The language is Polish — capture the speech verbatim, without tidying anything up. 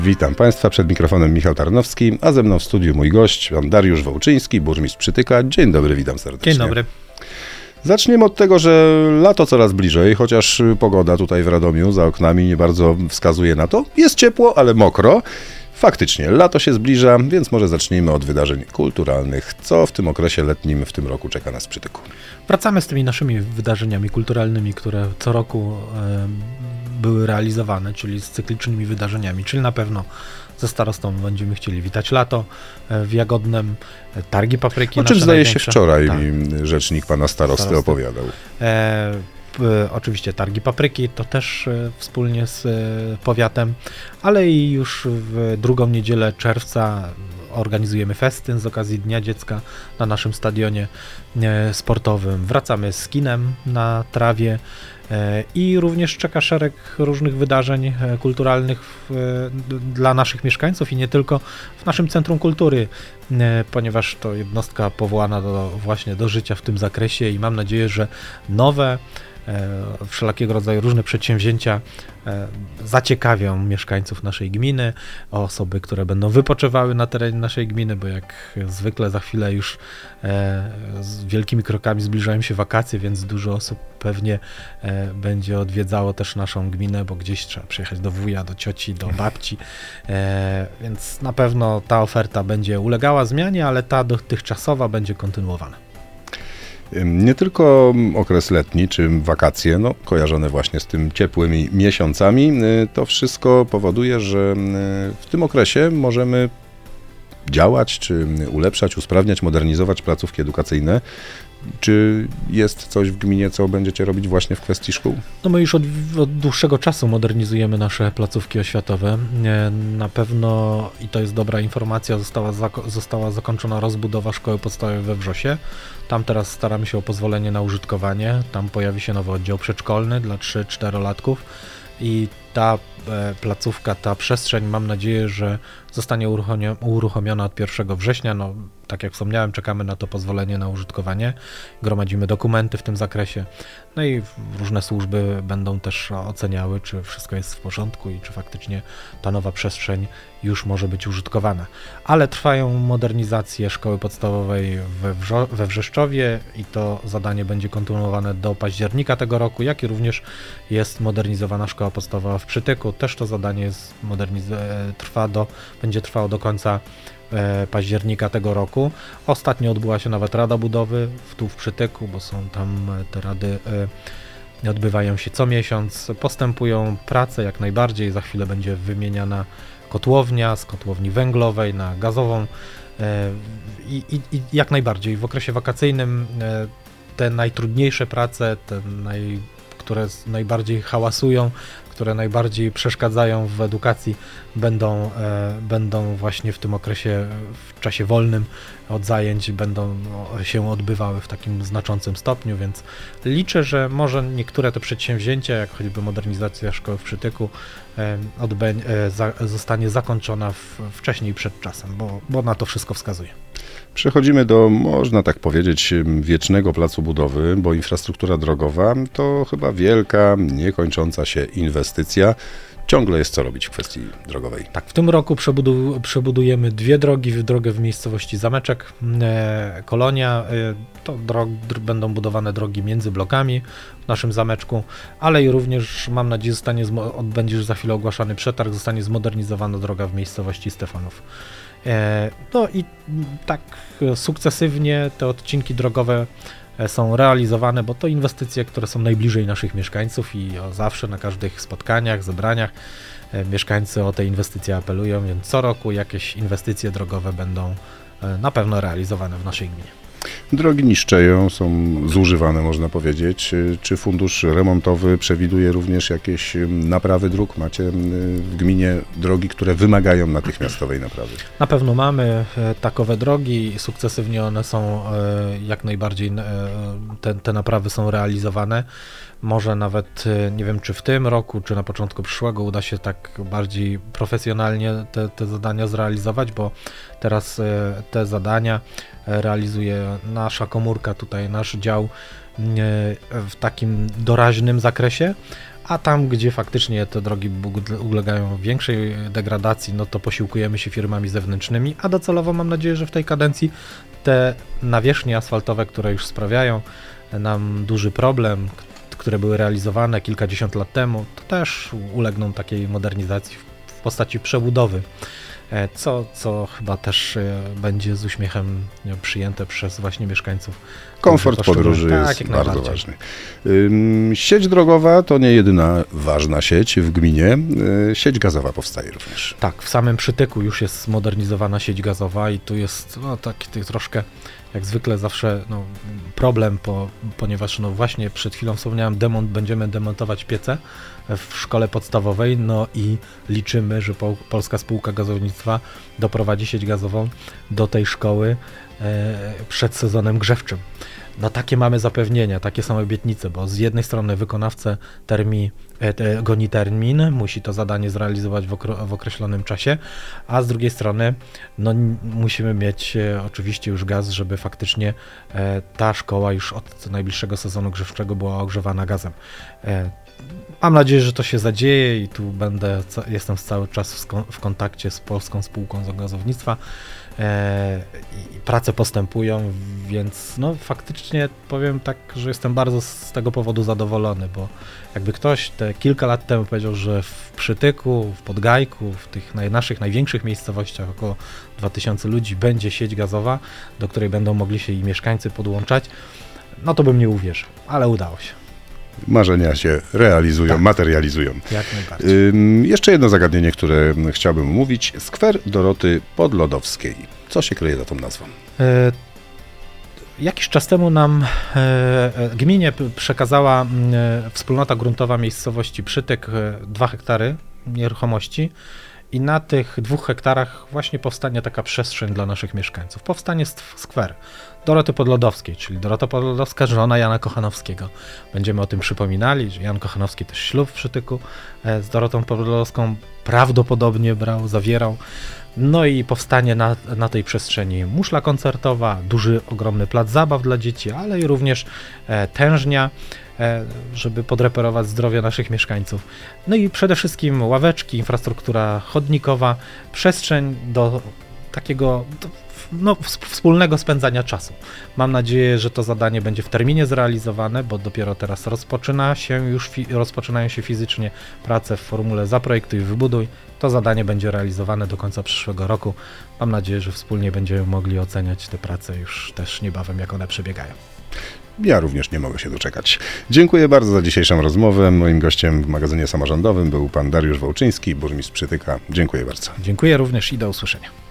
Witam Państwa, przed mikrofonem Michał Tarnowski, a ze mną w studiu mój gość, pan Dariusz Wołczyński, burmistrz Przytyka. Dzień dobry, witam serdecznie. Dzień dobry. Zaczniemy od tego, że lato coraz bliżej, chociaż pogoda tutaj w Radomiu za oknami nie bardzo wskazuje na to. Jest ciepło, ale mokro. Faktycznie, lato się zbliża, więc może zacznijmy od wydarzeń kulturalnych. Co w tym okresie letnim w tym roku czeka nas w Przytyku? Wracamy z tymi naszymi wydarzeniami kulturalnymi, które co roku e, były realizowane, czyli z cyklicznymi wydarzeniami, czyli na pewno ze starostą będziemy chcieli witać lato e, w Jagodnem, e, targi papryki. O czym zdaje się największe. wczoraj Tak. mi rzecznik pana starosty, starosty. opowiadał. E, p, oczywiście targi papryki to też e, wspólnie z e, powiatem, ale i już w drugą niedzielę czerwca organizujemy festyn z okazji Dnia Dziecka na naszym stadionie e, sportowym. Wracamy z kinem na trawie e, i również czeka szereg różnych wydarzeń e, kulturalnych w, e, dla naszych mieszkańców i nie tylko w naszym Centrum Kultury, e, ponieważ to jednostka powołana do, właśnie do życia w tym zakresie i mam nadzieję, że nowe wszelakiego rodzaju różne przedsięwzięcia zaciekawią mieszkańców naszej gminy, osoby, które będą wypoczywały na terenie naszej gminy, bo jak zwykle za chwilę już z wielkimi krokami zbliżają się wakacje, więc dużo osób pewnie będzie odwiedzało też naszą gminę, bo gdzieś trzeba przyjechać do wuja, do cioci, do babci, więc na pewno ta oferta będzie ulegała zmianie, ale ta dotychczasowa będzie kontynuowana. Nie tylko okres letni czy wakacje, no, kojarzone właśnie z tym ciepłymi miesiącami, to wszystko powoduje, że w tym okresie możemy działać, czy ulepszać, usprawniać, modernizować placówki edukacyjne. Czy jest coś w gminie, co będziecie robić właśnie w kwestii szkół? No my już od, od dłuższego czasu modernizujemy nasze placówki oświatowe. Na pewno, i to jest dobra informacja, została, zako- została zakończona rozbudowa szkoły podstawowej we Wrzosie. Tam teraz staramy się o pozwolenie na użytkowanie. Tam pojawi się nowy oddział przedszkolny dla trzy-czterolatków i ta e, placówka, ta przestrzeń, mam nadzieję, że zostanie uruchomio- uruchomiona od pierwszego września. No, tak jak wspomniałem, czekamy na to pozwolenie na użytkowanie, gromadzimy dokumenty w tym zakresie, no i różne służby będą też oceniały, czy wszystko jest w porządku i czy faktycznie ta nowa przestrzeń już może być użytkowana. Ale trwają modernizacje szkoły podstawowej we, Wrzo- we Wrzeszczowie i to zadanie będzie kontynuowane do października tego roku, jak i również jest modernizowana szkoła podstawowa w Przytyku. Też to zadanie jest moderniz- trwa do, będzie trwało do końca e, października tego roku. Ostatnio odbyła się nawet Rada Budowy w, tu w Przytyku, bo są tam te rady e, odbywają się co miesiąc. Postępują prace jak najbardziej. Za chwilę będzie wymieniana kotłownia z kotłowni węglowej na gazową e, i, i, i jak najbardziej w okresie wakacyjnym e, te najtrudniejsze prace, te naj, które najbardziej hałasują, które najbardziej przeszkadzają w edukacji, będą, e, będą właśnie w tym okresie, w czasie wolnym od zajęć, będą no, się odbywały w takim znaczącym stopniu, więc liczę, że może niektóre te przedsięwzięcia, jak choćby modernizacja szkoły w Przytyku, e, odbę- e, za, zostanie zakończona w, wcześniej przed czasem, bo, bo na to wszystko wskazuje. Przechodzimy do, można tak powiedzieć, wiecznego placu budowy, bo infrastruktura drogowa to chyba wielka, niekończąca się inwestycja. Ciągle jest co robić w kwestii drogowej. Tak, w tym roku przebudu- przebudujemy dwie drogi, drogę w miejscowości Zameczek, e, Kolonia, e, to drog, dr- będą budowane drogi między blokami w naszym zameczku, ale i również, mam nadzieję, zostanie zmo- odbędzie już za chwilę ogłaszany przetarg, zostanie zmodernizowana droga w miejscowości Stefanów. E, no i tak sukcesywnie te odcinki drogowe są realizowane, bo to inwestycje, które są najbliżej naszych mieszkańców i o zawsze na każdych spotkaniach, zebraniach e, mieszkańcy o te inwestycje apelują, więc co roku jakieś inwestycje drogowe będą e, na pewno realizowane w naszej gminie. Drogi niszczeją, są zużywane, można powiedzieć. Czy fundusz remontowy przewiduje również jakieś naprawy dróg? Macie w gminie drogi, które wymagają natychmiastowej naprawy? Na pewno mamy takowe drogi i sukcesywnie one są jak najbardziej, te, te naprawy są realizowane. Może nawet, nie wiem, czy w tym roku, czy na początku przyszłego uda się tak bardziej profesjonalnie te, te zadania zrealizować, bo teraz te zadania realizuje nasza komórka, tutaj nasz dział w takim doraźnym zakresie, a tam, gdzie faktycznie te drogi ulegają większej degradacji, no to posiłkujemy się firmami zewnętrznymi, a docelowo mam nadzieję, że w tej kadencji te nawierzchnie asfaltowe, które już sprawiają nam duży problem, które były realizowane kilkadziesiąt lat temu, to też ulegną takiej modernizacji w postaci przebudowy, co, co chyba też będzie z uśmiechem przyjęte przez właśnie mieszkańców. Komfort podróży tak, jest bardzo ważny. Sieć drogowa to nie jedyna ważna sieć w gminie. Sieć gazowa powstaje również. Tak, w samym Przytyku już jest zmodernizowana sieć gazowa i tu jest no, taki troszkę, jak zwykle zawsze no, problem, po, ponieważ no właśnie przed chwilą wspomniałem, demont, będziemy demontować piece w szkole podstawowej, no i liczymy, że Pol- Polska Spółka Gazownictwa doprowadzi sieć gazową do tej szkoły e, przed sezonem grzewczym. No takie mamy zapewnienia, takie są obietnice, bo z jednej strony wykonawca termi, e, te, goni termin, musi to zadanie zrealizować w, okro, w określonym czasie, a z drugiej strony no, musimy mieć e, oczywiście już gaz, żeby faktycznie e, ta szkoła już od najbliższego sezonu grzewczego była ogrzewana gazem. E, Mam nadzieję, że to się zadzieje i tu będę, jestem cały czas w, w kontakcie z Polską Spółką Gazownictwa e, i prace postępują, więc no faktycznie powiem tak, że jestem bardzo z tego powodu zadowolony, bo jakby ktoś te kilka lat temu powiedział, że w Przytyku, w Podgajku, w tych naj, naszych największych miejscowościach, około dwa tysiące ludzi, będzie sieć gazowa, do której będą mogli się i mieszkańcy podłączać, no to bym nie uwierzył, ale udało się. Marzenia się realizują, tak. materializują. Jak najbardziej. Ym, jeszcze jedno zagadnienie, które chciałbym omówić. Skwer Doroty Podlodowskiej. Co się kryje za tą nazwą? E, jakiś czas temu nam e, e, gminie przekazała e, wspólnota gruntowa miejscowości Przytyk e, dwa hektary nieruchomości i na tych dwóch hektarach właśnie powstanie taka przestrzeń dla naszych mieszkańców. Powstanie skwer Doroty Podlodowskiej, czyli Dorota Podlodowska, żona Jana Kochanowskiego. Będziemy o tym przypominali, że Jan Kochanowski też ślub w Przytyku z Dorotą Podlodowską prawdopodobnie brał, zawierał. No i powstanie na, na tej przestrzeni muszla koncertowa, duży, ogromny plac zabaw dla dzieci, ale i również e, tężnia, e, żeby podreperować zdrowie naszych mieszkańców. No i przede wszystkim ławeczki, infrastruktura chodnikowa, przestrzeń do takiego do, no, wspólnego spędzania czasu. Mam nadzieję, że to zadanie będzie w terminie zrealizowane, bo dopiero teraz rozpoczyna się już fi- rozpoczynają się fizycznie prace w formule Zaprojektuj, Wybuduj. To zadanie będzie realizowane do końca przyszłego roku. Mam nadzieję, że wspólnie będziemy mogli oceniać te prace już też niebawem, jak one przebiegają. Ja również nie mogę się doczekać. Dziękuję bardzo za dzisiejszą rozmowę. Moim gościem w magazynie samorządowym był pan Dariusz Wołczyński, burmistrz Przytyka. Dziękuję bardzo. Dziękuję również i do usłyszenia.